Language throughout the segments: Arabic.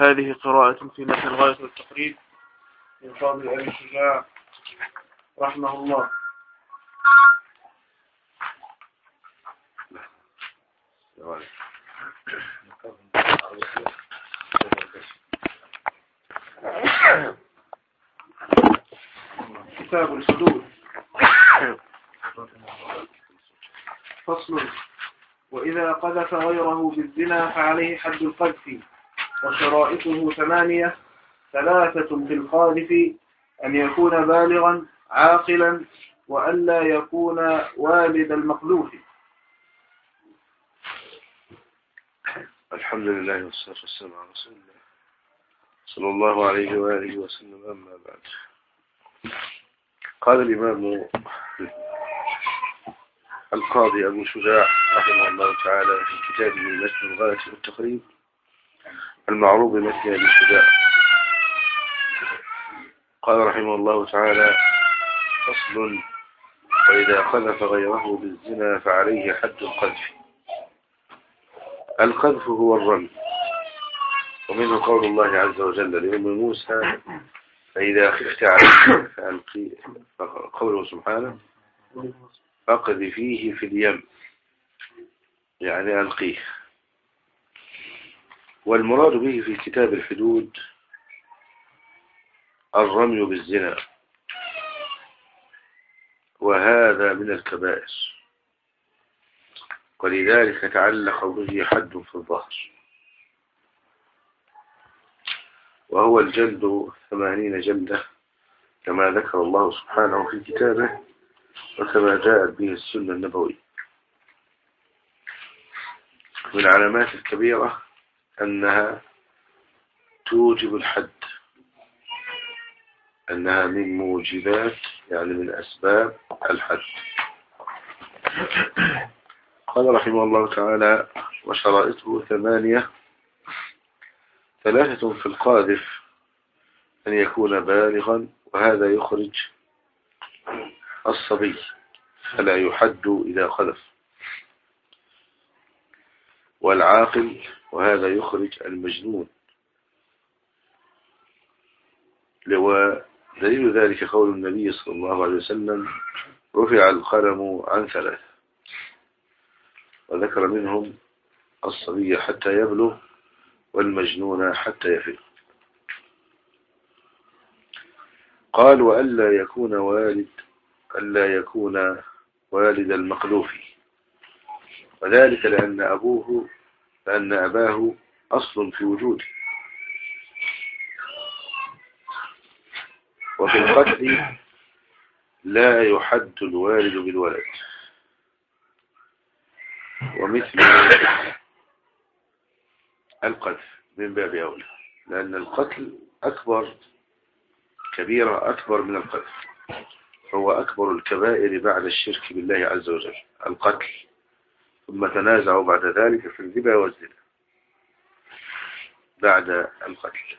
هذه قراءة في متن الغاية والتقريب من فاضل أبي الشجاع رحمه الله. كتاب الحدود. فصل. وإذا قذف غيره بالزنا فعليه حد القذف، وشرائطه 8: 3 في القاذف: أن يكون بالغا عاقلا، وألا يكون والد المقذوف. الحمد لله والصلاة والسلام على رسول الله صلى الله عليه وآله وسلم. أما بعد، قال الإمام القاضي أبو شجاع رحمه الله تعالى في كتابه متن الغاية والتقريب المعروف بمتن أبي شجاع، قال رحمه الله تعالى: فصل. وإذا قذف غيره بالزنا فعليه حد القذف. القذف هو الرمي، ومنه قول الله عز وجل لأم موسى: فإذا خفت عليه فألقيه، قوله سبحانه: فاقذفيه في اليم، يعني ألقيه. والمراد به في كتاب الحدود الرمي بالزنا، وهذا من الكبائر، ولذلك تعلق به حد في الظهر، وهو الجلد 80 جلدة كما ذكر الله سبحانه في كتابه، وكما جاءت به السنة النبوية. من العلامات الكبيرة أنها توجب الحد، أنها من موجبات، يعني من أسباب الحد. قال رحمه الله تعالى: وشرائطه 8: 3 في القاذف: أن يكون بالغا، وهذا يخرج الصبي فلا يحد إذا قذف، والعاقل، وهذا يخرج المجنون. ودليل ذلك قول النبي صلى الله عليه وسلم: رفع القلم عن 3، وذكر منهم الصبي حتى يبلغ، والمجنون حتى يفيق. قال: وألا يكون والد المقذوف، وذلك لأن أباه أصل في وجوده. وفي القتل لا يحد الوالد بالولد، ومثل القذف من باب أولى، لأن القتل كبيرة أكبر من القذف، هو أكبر الكبائر بعد الشرك بالله عز وجل القتل، ثم تنازعوا بعد ذلك في الربا والزنا بعد القتل.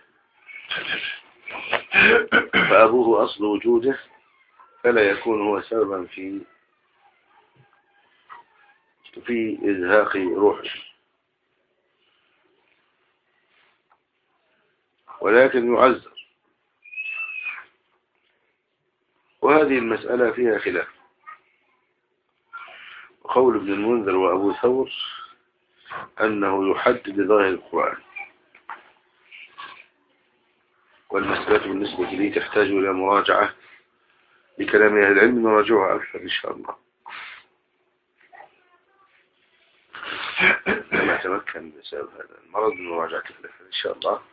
فأبوه أصل وجوده، فلا يكون هو سببا في إزهاق روحه، ولكن يعذر. وهذه المسألة فيها خلاف. وقول ابن المنذر وأبو ثور أنه يحد بظاهر القرآن، والمسألة بالنسبة لي تحتاج إلى مراجعة لكلام أهل العلم، نراجعها أكثر إن شاء الله لما أتمكن بسبب هذا المرض من مراجعة إن شاء الله.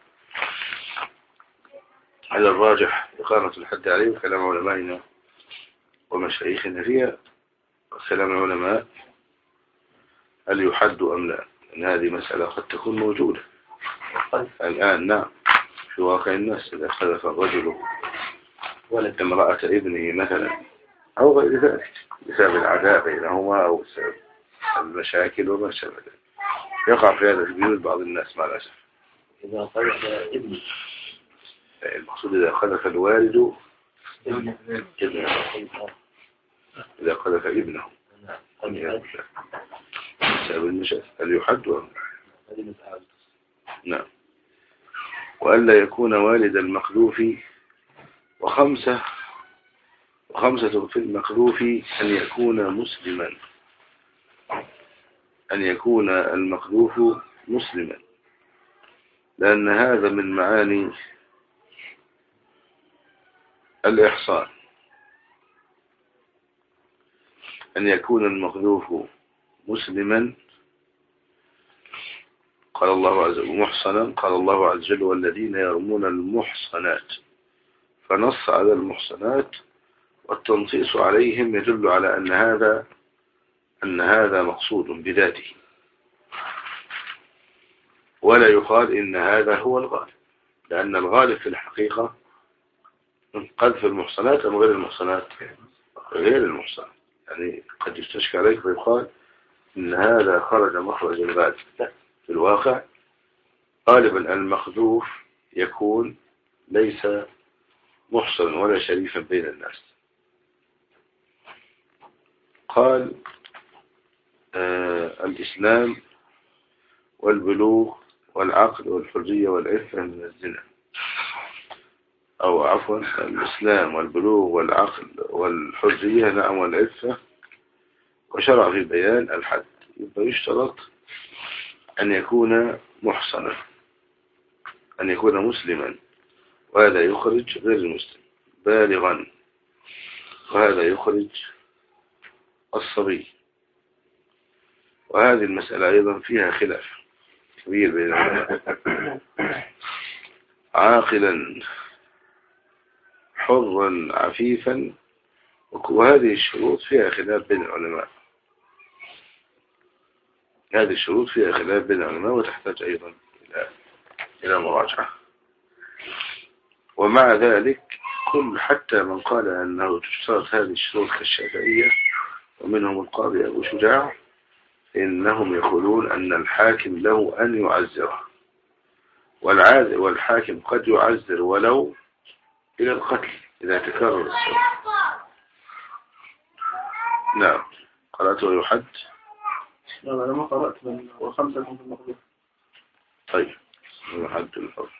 على الراجح إقامة الحد عليه وكلام علمائنا ومشايخنا فيها، وكلام العلماء هل يحد أم لا، لأن هذه مسألة قد تكون موجودة الآن. نعم، في واقع الناس إذا خلف الرجل ولد امرأة ابنه مثلا أو غير ذلك بسبب العداء بينهما أو بسبب المشاكل وما شابه ذلك، يقع في هذا البيوت بعض الناس مع الأسف. إذا خلف ابنه، المقصود إذا خلف الوالد ابنه، إذا خلف ابنه بسبب المشاكل هل يحد أم لا؟ نعم. وألا يكون والد المخلوف، وخمسة في المخلوف أن يكون مسلما، أن يكون المخلوف مسلما، لأن هذا من معاني الإحصان، أن يكون المخلوف مسلما. قال الله عز وجل محصنا، قال الله عز وجل والذين يرمون المحصنات، فنص على المحصنات، والتنصيص عليهم يدل على أن هذا مقصود بذاته، ولا يقال إن هذا هو الغالب، لأن الغالب في الحقيقة قذف المحصنات أم غير المحصنات؟ غير المحصنات. يعني قد يستشكى عليك ويقال إن هذا خرج مخرج الغالب. في الواقع غالبا المخذوف يكون ليس محصنا ولا شريفا بين الناس. قال الإسلام والبلوغ والعقل والحرية والعفة من الزنا، أو عفوا الإسلام والبلوغ والعقل والحرية نعم والعفة، وشرع في بيان الحد. يبقى يشترط أن يكون محصنا، أن يكون مسلما، وهذا يخرج غير المسلم، بالغا، وهذا يخرج الصبي. وهذه المسألة أيضا فيها خلاف كبير بين العلماء. عاقلا حرا عفيفا، وهذه الشروط فيها خلاف بين العلماء. هذه الشروط فيها خلاف بين العلماء وتحتاج أيضا إلى مراجعة. ومع ذلك حتى من قال أنه تشترط هذه الشروط كالشافعية، ومنهم القاضي أبو شجاع، إنهم يقولون أن الحاكم له أن يعزره، والحاكم قد يعزر ولو إلى القتل إذا تكرر السبب. نعم. قرأت ويحد؟ لا أنا ما قرأت، وخمسة في المخلوق. طيب يحد الحر.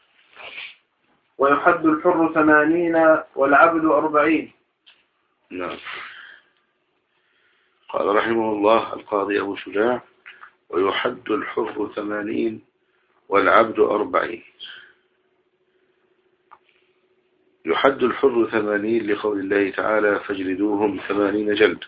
ويحد الحر 80 والعبد 40. نعم. قال رحمه الله القاضي أبو شجاع ويحد الحر 80 والعبد 40. يحد الحر 80 لقول الله تعالى فاجلدوهم 80 جلد.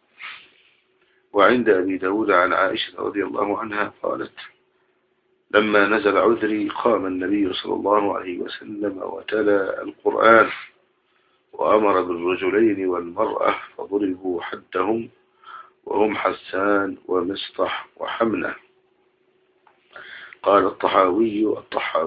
وعند أبي داود عن عائشة رضي الله عنها قالت لما نزل عذري قام النبي صلى الله عليه وسلم وتلا القرآن وأمر بالرجلين والمرأة فضربوا حدهم وهم حسان ومسطح وحمنة. قال الطحاوي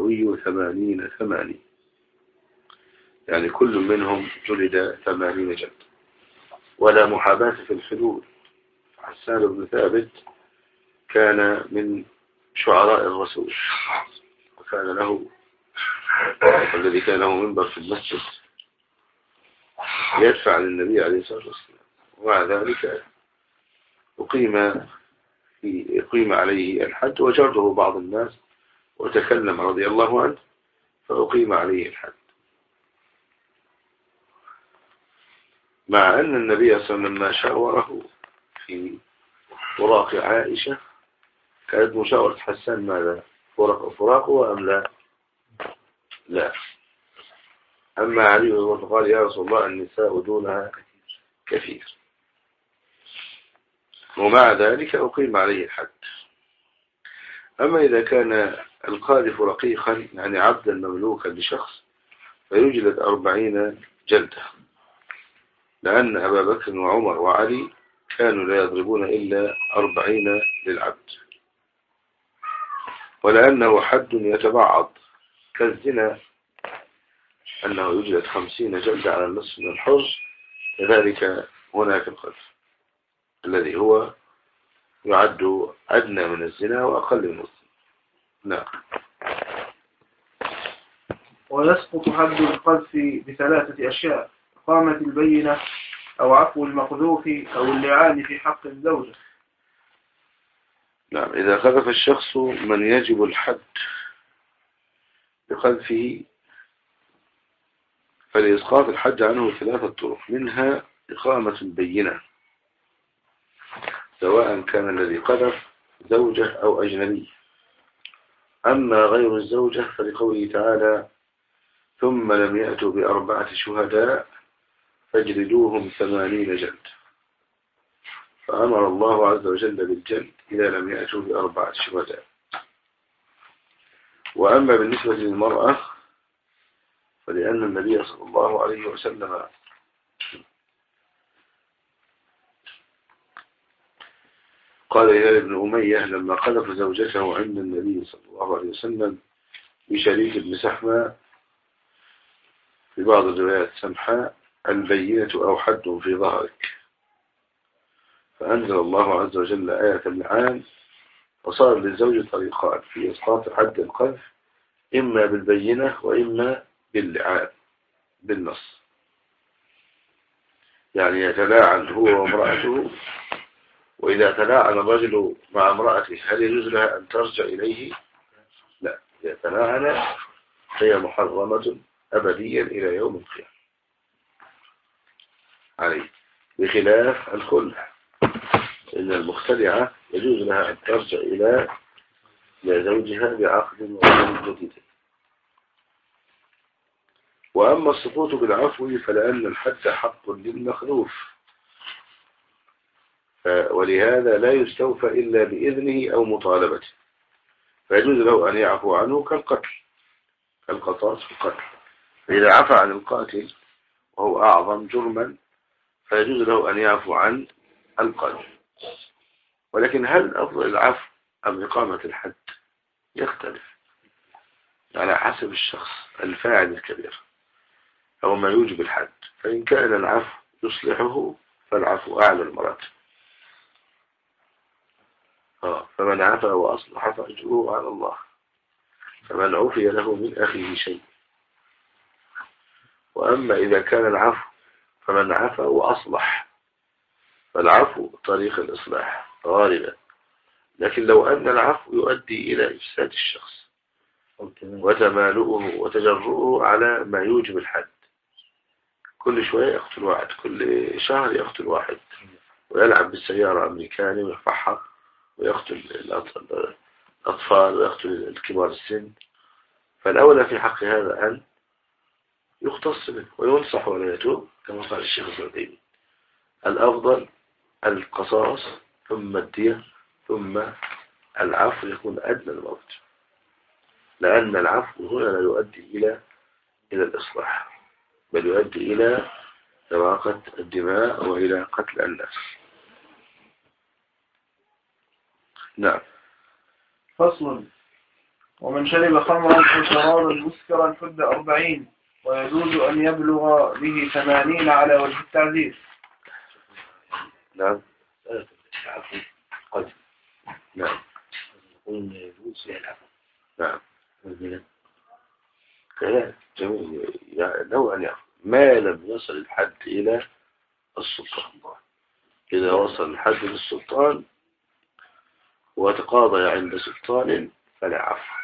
80 يعني كل منهم جلد 80 جلد، ولا محاباة في الحدود. حسان بن ثابت كان من شعراء الرسول، وكان له الذي كان له منبر في المسجد يدفع للنبي عليه الصلاة والسلام، ومع ذلك أقيم عليه الحد، وجرده بعض الناس وتكلم رضي الله عنه فأقيم عليه الحد، مع أن النبي صلى الله عليه وسلم لما شاوره في فراق عائشة كانت مشاورة حسان ماذا؟ فراقه أم لا؟ لا. أما علي قال يا رسول الله النساء دونها كثير، ومع ذلك أقيم عليه الحد. أما إذا كان القاذف رقيقا يعني عبدا مملوكا لشخص فيجلد 40 جلدة، لأن أبا بكر وعمر وعلي كانوا لا يضربون إلا 40 للعبد، ولأنه حد يتبعض كالزنا أنه يجلد 50 جلدة على النصف من الحر، كذلك هناك القذف الذي هو يعد أدنى من الزنا وأقل من الزنا. نعم. ويسقط حد القذف ب3 أشياء: إقامة البينة أو عفو المقذوف أو اللعان في حق الزوجة. نعم. إذا قذف الشخص من يجب الحد بقذفه، فلإسقاط الحد عنه 3 طرق، منها إقامة بينة سواء كان الذي قذف زوجة أو أجنبي. أما غير الزوجة فلقوله تعالى ثم لم يأتوا ب4 شهداء فاجلدوهم 80 جلد، فأمر الله عز وجل بالجلد إذا لم يأتوا ب4 شهداء. وأما بالنسبة للمرأة فلأن النبي صلى الله عليه وسلم قال هلال بن أمية لما قذف زوجته عند النبي صلى الله عليه وسلم بشريك بن سحمة، في بعض الروايات سمحاء، البينة أو حد في ظهرك، فأنزل الله عز وجل آية اللعان، فصار للزوج طريقان في إسقاط حد القذف، إما بالبينة وإما باللعان بالنص، يعني يتلاعن هو وامرأته، وإذا تلاعن الرجل مع امرأته هل يجوز لها أن ترجع إليه؟ لا، إذا تلاعن هي محرمة أبديا إلى يوم القيامة عليه، بخلاف الخلع، إن المختلعة يجوز لها أن ترجع إلى زوجها بعقد وعقد جديد. وأما السقوط بالعفو فلأن الحد حق للمخلوف، ولهذا لا يستوفى إلا بإذنه أو مطالبته، فيجوز له أن يعفو عنه كالقتل، كالقصاص في القتل، فإذا عفى عن القاتل وهو أعظم جرما فيجوز له أن يعفو عن القتل. ولكن هل أفضل العفو أم إقامة الحد يختلف على حسب الشخص الفاعل الكبير أو ما يوجب الحد، فإن كان العفو يصلحه فالعفو أعلى المراتب، فمن عفى وأصلح فأجره على الله، فمن عفي له من أخيه شيء. وأما إذا كان العفو فمن عفى وأصلح فالعفو طريق الإصلاح غالبا، لكن لو أن العفو يؤدي إلى إفساد الشخص وتمالؤه وتجرؤه على ما يوجب الحد، كل شوية يقتل واحد، كل شهر يقتل واحد، ويلعب بالسيارة أمريكاني ويرفعها ويقتل الأطفال ويقتل الكبار السن، فالأولى في حق هذا أن يختص منه وينصح ولا يتوب، كما قال الشيخ الزرقيني الأفضل القصاص ثم الدية ثم العفو يكون أدنى الموت، لأن العفو هنا لا يؤدي إلى الإصلاح، بل يؤدي إلى إراقة الدماء وإلى قتل الناس. نعم. فصل. ومن شرب خمرا أو شرابا مسكرا حد 40، ويجوز أن يبلغ به 80 على وجه التعزير. نعم. قد نعم. يقول يجوز فيها العفو. نعم. والبلد كلام جميل، يعني لو أن ما لم يصل الحد إلى السلطان، إذا وصل الحد للسلطان وتقاضى عند سلطان فلا عفو.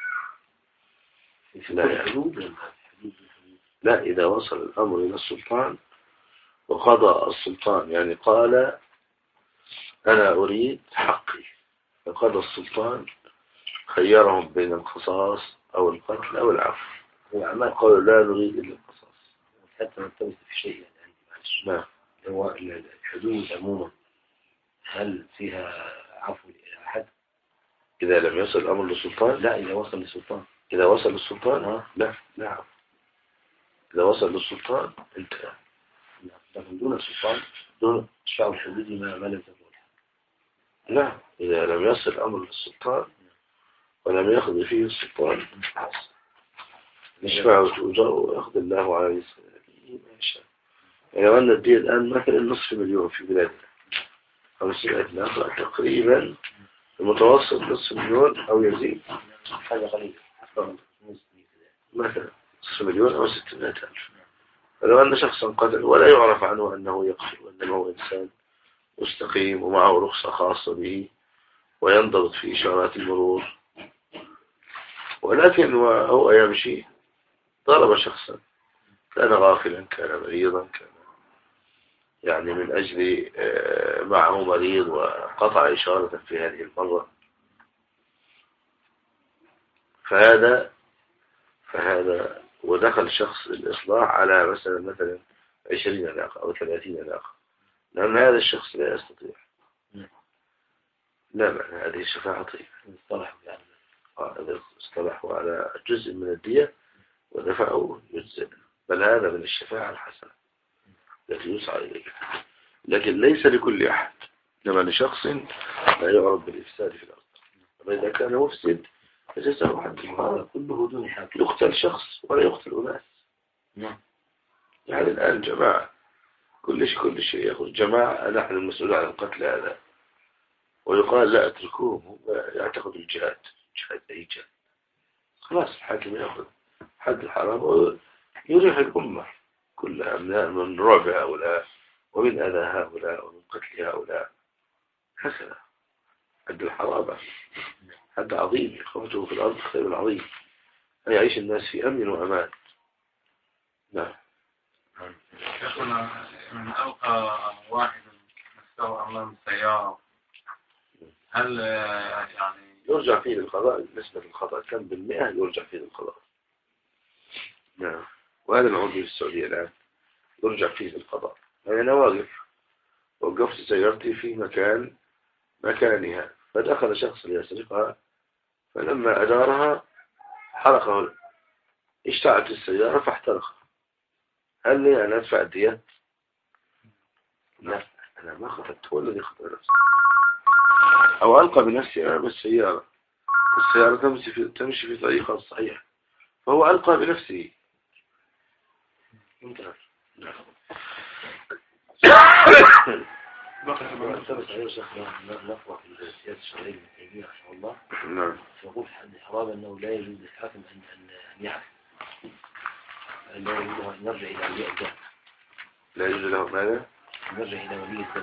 لا، إذا وصل الأمر إلى السلطان وقضى السلطان، يعني قال أنا أريد حقي، فقضى السلطان خيرهم بين القصاص أو القتل أو العفو، وما قالوا لا نريد إلا القصاص. حتى نلتمس في شيء يعني عندي معلش. نعم. هو الحدود عموما هل فيها عفو لأحد؟ إذا لم يصل الأمر للسلطان؟ لا، إذا وصل للسلطان. إذا وصل للسلطان لا عفو. إذا وصل للسلطان انتهى. لكن دون السلطان دون شفاء الحدود ما لم تكن. لا، إذا لم يصل الأمر للسلطان ولم يأخذ فيه السلطان يشفع وتؤجر ويأخذ الله على يسره ما يشاء. يعني لو أن الدين الآن مثلا نصف مليون في بلادنا 500 نفر تقريبا، المتوسط نصف مليون أو يزيد، هذا قليل مثلا نصف مليون أو 600,000. فلو أن شخصا قتل ولا يعرف عنه أنه يقتل وأنه هو إنسان مستقيم ومعه رخصة خاصة به وينضبط في إشارات المرور، ولكن هو يمشي ضرب شخصا كان غافلا كان مريضا كان يعني من أجل معه مريض وقطع إشارة في هذه المرة، فهذا ودخل شخص الإصلاح على مثلا 20 ناقة أو 30 ناقة، لأن هذا الشخص لا يستطيع، لا معنى هذه الشفاعة طيبة. اصطلحوا على جزء من الدية ودفعوا جزء، بل هذا من الشفاعة الحسنة التي يسعى إليها، لكن ليس لكل أحد، إنما لشخص لا يعرف بالإفساد في الأرض. وإذا كان مفسد فجزاء حد هذا كله دون حد، يقتل شخص ولا يقتل أناس. يعني الآن جماعة كل شيء يأخذ جماعة، نحن المسؤول عن القتل هذا، ويقال لا أتركوهم يعتقد الجهاد أي جهاد، خلاص الحاكم يأخذ حد الحرام ويريح الأمة كلها من رعب هؤلاء ومن أذى هؤلاء ومن قتل هؤلاء. هكذا حد الحرابة حد عظيم، إقامته في الأرض خير عظيم أن يعيش الناس في أمن وأمان. نعم. يقول من ألقى واحد نفسه أمام السيارة هل يعني يرجع فيه للقضاء؟ نسبة الخطأ كم بالمئة يرجع فيه للقضاء. نعم. وهذا العود في السعودية الآن يرجع فيه للقضاء. يعني أنا وقفت سيارتي في مكانها، فدخل شخص ليسرقها، فلما أدارها حرقه، اشتعلت السيارة فاحترقها. هل لي أن أدفع الديات؟ لا، أنا ما خفت، هو الذي خفت نفسه. أو ألقى بنفسي أمام السيارة والسيارة تمشي في طريقها الصحيح، فهو ألقى بنفسه. انتهى. نعم. نقرأ في السياسة الشرعية ابن تيمية رحمه الله. نعم. يقول في حد الحرام أنه لا يجوز للحاكم أن يعفو، لا يجوز له أن يرجع إلى ولي الدم. لا يجوز له ماذا؟ أن يرجع إلى ولي الدم.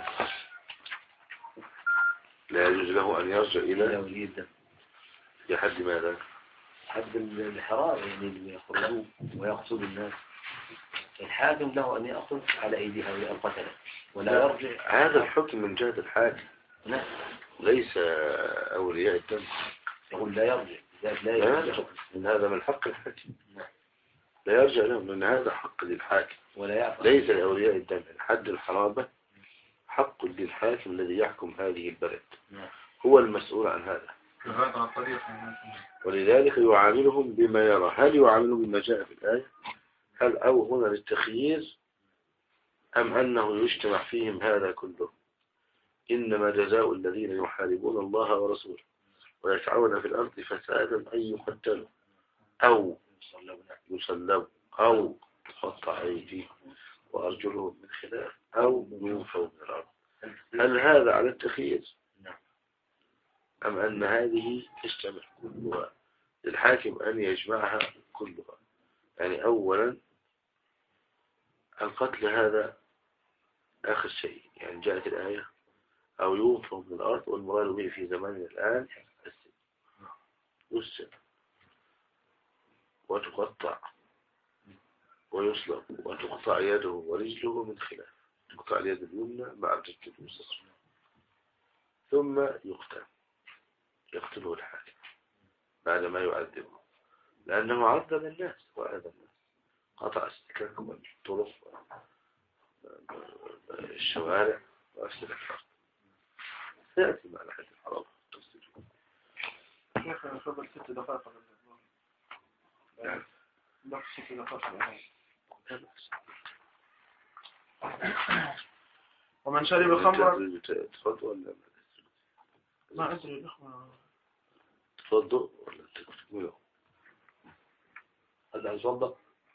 لا يجوز له أن يرجع إلى ولي الدم. في حد ماذا؟ حد الحرام يعني يخرجوا ويقتلوا الناس، الحاكم له أن يأخذ على أيدي هؤلاء القتلة ولا يرجع. هذا الحكم من جهة الحاكم ليس أولياء الدم. يقول لا يرجع، لا يرجع من هذا من حق الحاكم، لا يرجع له من هذا حق للحاكم ولا يعفو. ليس لأولياء الدم. الحد الحرابة حق للحاكم الذي يحكم هذه البلد، هو المسؤول عن هذا، ولذلك يعاملهم بما يرى. هل يعاملهم بما جاء في الآية؟ هل أو هنا للتخيير أم أنه يجتمع فيهم هذا كله؟ إنما جزاء الذين يحاربون الله ورسوله ويسعون في الأرض فسادا أن يقتلوا أو يصلبوا أو تقطع أيديهم وأرجلهم من خلاف أو ينفوا من الأرض. هل هذا على التخيير أم أن هذه تجتمع كلها للحاكم أن يجمعها كلها؟ يعني أولا القتل هذا آخر شيء، يعني جاءت الآية أو ينفوا من الأرض، والمراد به في زماننا الآن السن وتقطع ويصلب وتقطع يده ورجله من خلاف، تقطع اليد اليمنى مع الرجل اليسرى، ثم يقتله الحاكم بعد ما يعذبه، لأنه عذب الناس وأذى الناس، قطع السكك والطرق الشوارع وأفسد الأرض. سيأتي مع حد الحرام كيف نفضل 6 دقائق نعم. بس 6 دقائق. ومن شرب خمرا تفضل ولا ما أدري تفضل ولا تكتبه؟ هذا يصدق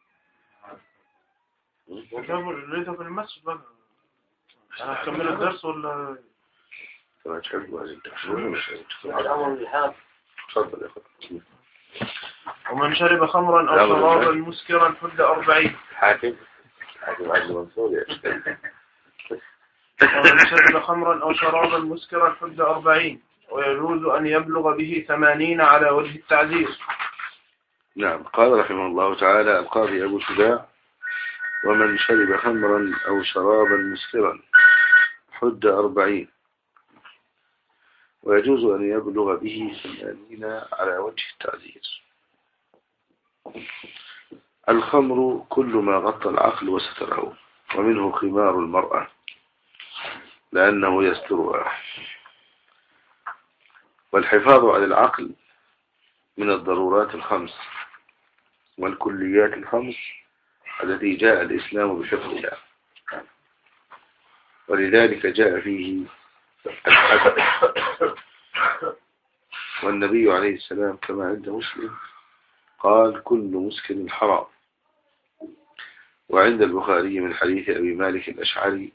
ليس في المسجد بقى. أنا أكمل الدرس ولا ما تحب هذه التكتبه؟ الأمر بالحاف. تفضل يا أخي. ومن شرب خمرا أو شرابا مسكرا حد 40. حاكم عبد المنصور يا ومن شرب خمرا أو شرابا مسكرا حد 40، ويجوز أن يبلغ به 80 على وجه التعزير. نعم. قال رحمه الله تعالى القاضي أبو شجاع: ومن شرب خمرا أو شرابا مسكرا حد 40 ويجوز أن يبلغ به 80 على وجه التعزير. الخمر كل ما غطى العقل وستره، ومنه خمار المرأة لأنه يسترها. والحفاظ على العقل من الضرورات الخمس والكليات الخمس التي جاء الإسلام بحفظها، ولذلك جاء فيه الحد. والنبي عليه السلام كما عند مسلم قال: كل مسكر حرام. وعند البخاري من حديث أبي مالك الأشعري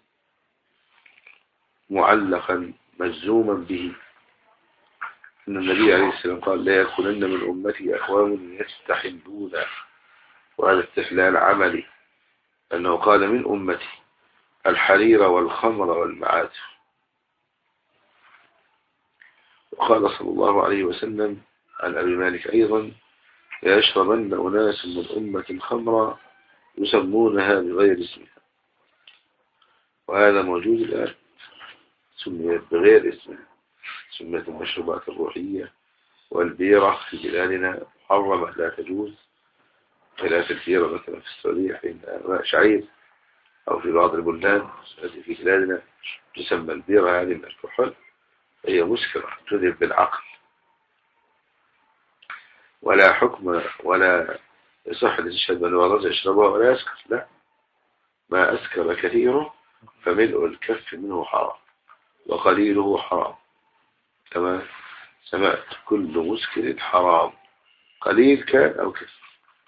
معلقا مجزوما به أن النبي عليه السلام قال: لا يكونن من أمتي أقوام يستحلون، وهذا استحلال عملي، أنه قال من أمتي الحرير والخمر والمعازف. وقال صلى الله عليه وسلم عن أبي مالك أيضا: يشربن أناس من أمة خمرا يسمونها بغير اسمها. وهذا موجود الآن، سميت بغير اسمها، سميت المشروبات الروحية والبيرة في بلادنا محرمة لا تجوز، خلاف البيرة مثلا في السعودية فإنها ماء شعير، أو في بعض البلدان التي في بلادنا تسمى البيرة هذه من الكحول، هي مسكرة تذهب بالعقل، ولا حكم ولا يصح لتشهد من ورد يشربها ولا يسكر، لا، ما أسكر كثيره فملء الكف منه حرام وقليله حرام، كما سمعت: كل مسكر حرام قليل كان أو كثير.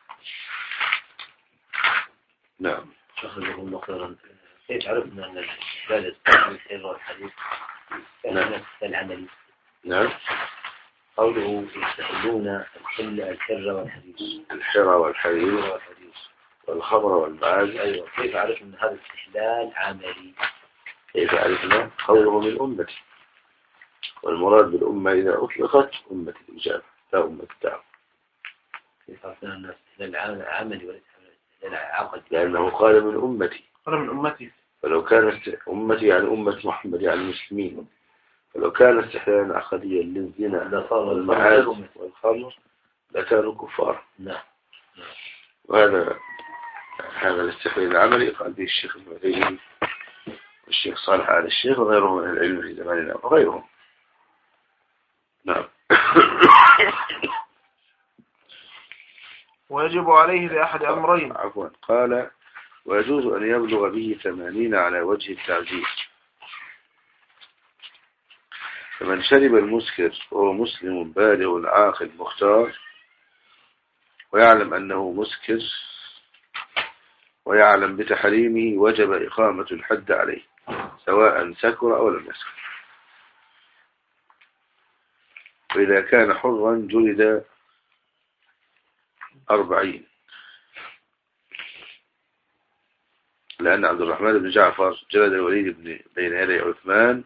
نعم. أخذكم الله خيرا. كيف عرفنا أن الاستحلال يستحل الحر والحديث كان العملي؟ نعم. قوله يستحلون الحر والحديث، الحر والحرير والخمر والمعازف. أيوة. كيف عرفنا أن هذا الاستحلال عملي؟ كيف عرفنا؟ قوله من أمتي، والمراد بالأمة إذا أطلقت أمة الإجابة لا أمة الدعوة. كيف عرفنا أن الاستحلال عملي وليس الاستحلال عقدي؟ لأنه قال من أمتي، قال من أمتي، فلو كانت أمتي يعني أمة محمد يعني المسلمين، فلو كان استحلالا عقديا للزنا والمعازف والخمر لكانوا كفار. نعم. وهذا الاستحلال العملي قال به الشيخ ابن عثيمين والشيخ صالح آل الشيخ وغيرهم من العلم في زماننا وغيرهم. نعم. ويجب عليه بأحد أمرين. عفوا. قال: ويجوز أن يبلغ به 80 على وجه التعزير. فمن شرب المسكر وهو مسلم بالغ عاقل مختار ويعلم أنه مسكر ويعلم بتحريمه وجب إقامة الحد عليه سواء سكر أو لم يسكر. وإذا كان حرا جلد 40، لأن عبد الرحمن بن جعفر جلد الوليد بين يدي عثمان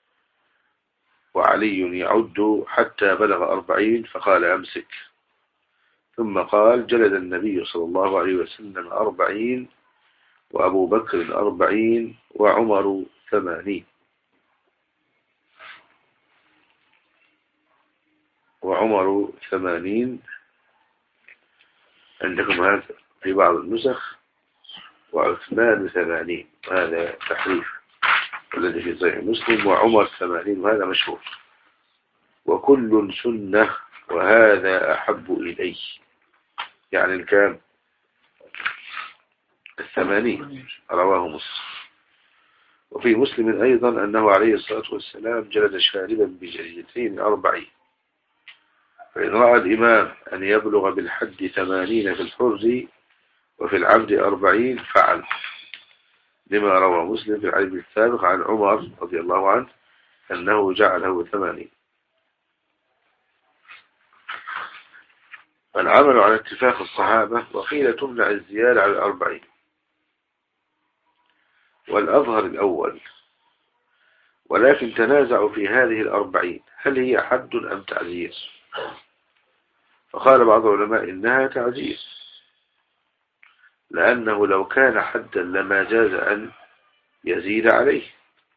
وعلي يعد حتى بلغ 40 فقال: أمسك. ثم قال: جلد النبي صلى الله عليه وسلم 40 وأبو بكر 40 وعمر 80 عندكم هذا في بعض النسخ، وعثمان 80، وهذا تحريف الذي في صحيح مسلم، وعمر 80 وهذا مشهور. وكل سنة وهذا أحب إليه، يعني الكام 80 رواه مسلم. وفي مسلم أيضا أنه عليه الصلاة والسلام جلد شاربا بجلدتين 40. فإن رأى الإمام أن يبلغ بالحد 80 في الحر وفي العبد 40 فعل، لما روى مسلم في الحديث السابق عن عمر رضي الله عنه أنه جعله 80. العمل على اتفاق الصحابة، وقيل تمنع الزيادة على 40، والأظهر الأول، ولكن تنازعوا في هذه 40 هل هي حد أم تعزير، فقال بعض العلماء إنها تعزير، لأنه لو كان حدا لما جاز أن يزيد عليه،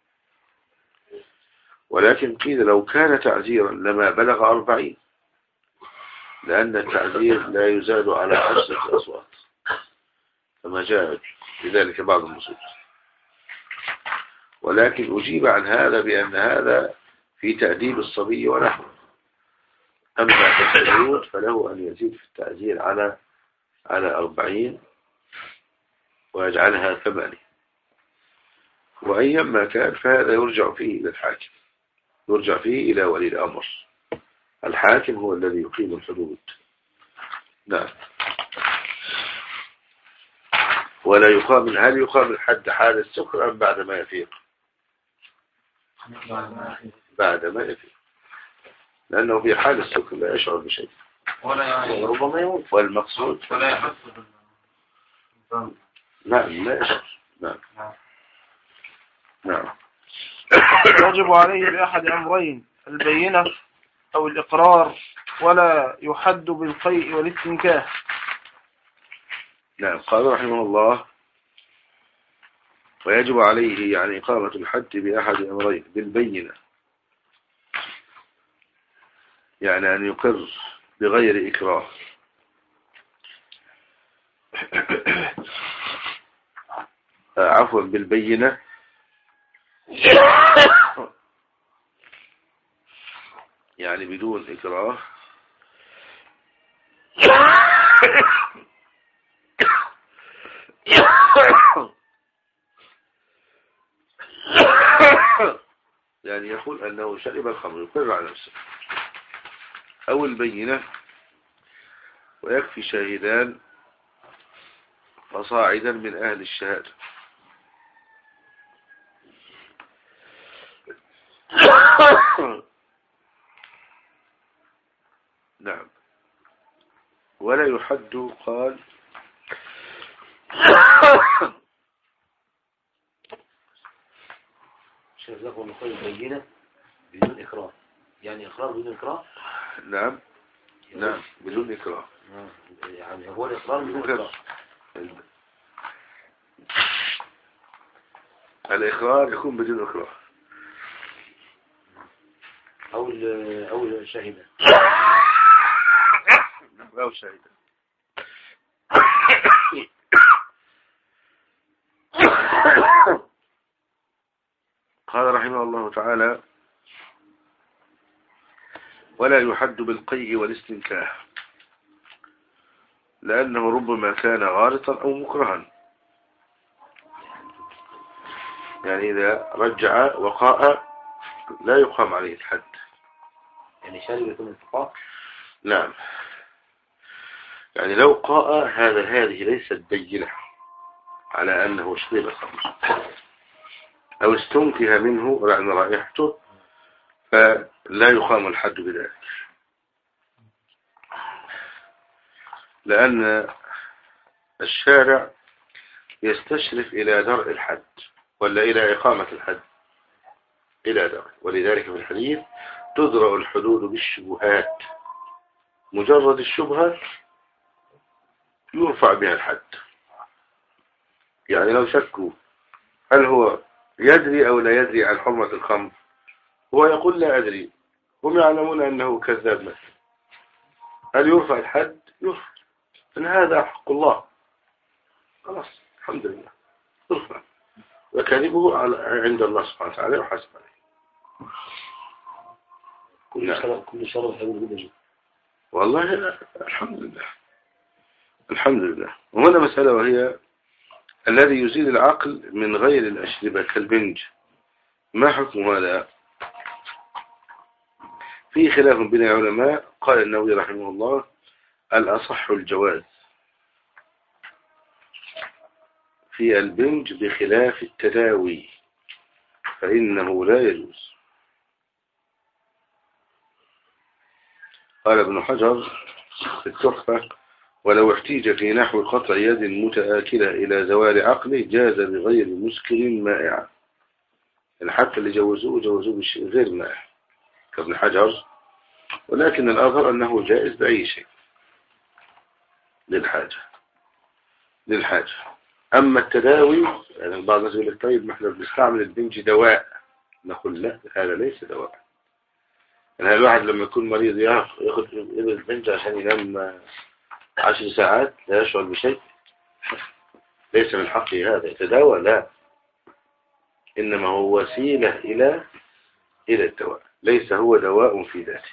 ولكن قيل لو كان تعزيرا لما بلغ 40، لأن التعزير لا يزاد على 10 أصوات كما جاء لذلك بعض النصوص. ولكن أجيب عن هذا بأن هذا في تأديب الصبي ونحوه، أما الحدود فله أن يزيد في التعزير على 40 ويجعلها 8، وأيما كان فهذا يرجع فيه إلى الحاكم، يرجع فيه إلى ولي الأمر. الحاكم هو الذي يقيم الحدود. نعم. ولا يقام، هل يقام الحد حال السكر أم بعد ما يفيق؟ بعد ما يفيق، لأنه في حال السكر لا يشعر بشيء وربما يموت، والمقصود ولا يحس نعم لا يشعر. نعم. نعم. يجب عليه بأحد أمرين: البينة أو الإقرار، ولا يحد بالقيء والاستنكاه. نعم. قال رحمه الله: ويجب عليه يعني إقامة الحد بأحد أمرين: بالبينة، يعني أن يقر بغير إكراه، عفوا بالبينة يعني بدون إكراه، يعني يقول أنه شرب الخمر، يقر على نفسه. أو البينة، ويكفي شاهدان فصاعدا من أهل الشهادة. نعم. ولا يحد، قال شيخ ذكر نقول البينة بدون إكراه، يعني إقرار بدون إكراه. نعم. نعم بدون إكراه، يعني هو الإقرار بدون إكراه. الإقرار يكون بدون إكراه. أو الشهيدة. أو الشهيدة. قال رحمه الله تعالى: ولا يحد بالقيء والاستنكاه، لأنه ربما كان غالطا أو مكرها. يعني إذا رجع وقاء لا يقام عليه الحد. يعني شارب يكون انتقاء. نعم. يعني لو قاء هذه ليست بينة على أنه شرب الخمر، أو استنكه منه لأن رائحته، فلا يقام الحد بذلك، لأن الشارع يستشرف إلى درء الحد ولا إلى إقامة الحد؟ إلى درء. ولذلك في الحديث: تدرأ الحدود بالشبهات، مجرد الشبهة يرفع بها الحد. يعني لو شكوا هل هو يدري أو لا يدري عن حرمة الخمر، هو يقول لا أدري، هم يعلمون أنه كذاب مثلا، هل يرفع الحد؟ يرفع، إن هذا حق الله، خلاص الحمد لله يرفع، وكذبه عند الله سبحانه وتعالى وحسب عليه. كل شرط حلو جدا. والله لا. الحمد لله، الحمد لله. وهنا مسألة، وهي الذي يزيد العقل من غير الأشربة كالبنج، ما حكم هذا؟ في خلاف بين العلماء. قال النووي رحمه الله: الأصح الجواز في البنج بخلاف التداوي، فإنه لا يجوز. قال ابن حجر في التحفة: ولو احتيج في نحو قطع يد متآكلة إلى زوال عقله جاز بغير مسكر مائع. حتى اللي جوزوه بشيء غير مائع كابن حجر، ولكن الأظهر أنه جائز بأي شيء. للحاجة. أما التداوي يعني بعض الناس يقول لك طيب ما احنا بنستعمل البنج دواء، نقول لا، هذا ليس دواء. يعني الواحد لما يكون مريض ياخذ البنج عشان ينام 10 ساعات لا يشعر بشيء، ليس من حقه هذا يتداوى، لا، إنما هو وسيلة إلى الدواء، ليس هو دواء في ذاته.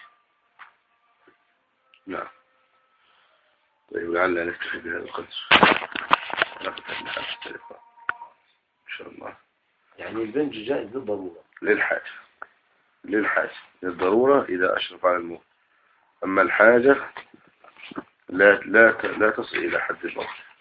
نعم. طيب لعلنا نكتفي بهذا القدر، ناخذ التليفون إن شاء الله. يعني البنج جائز بالضرورة للحاجة للضرورة إذا أشرف على الموت. أما الحاجة لا تصل إلى حد الموت.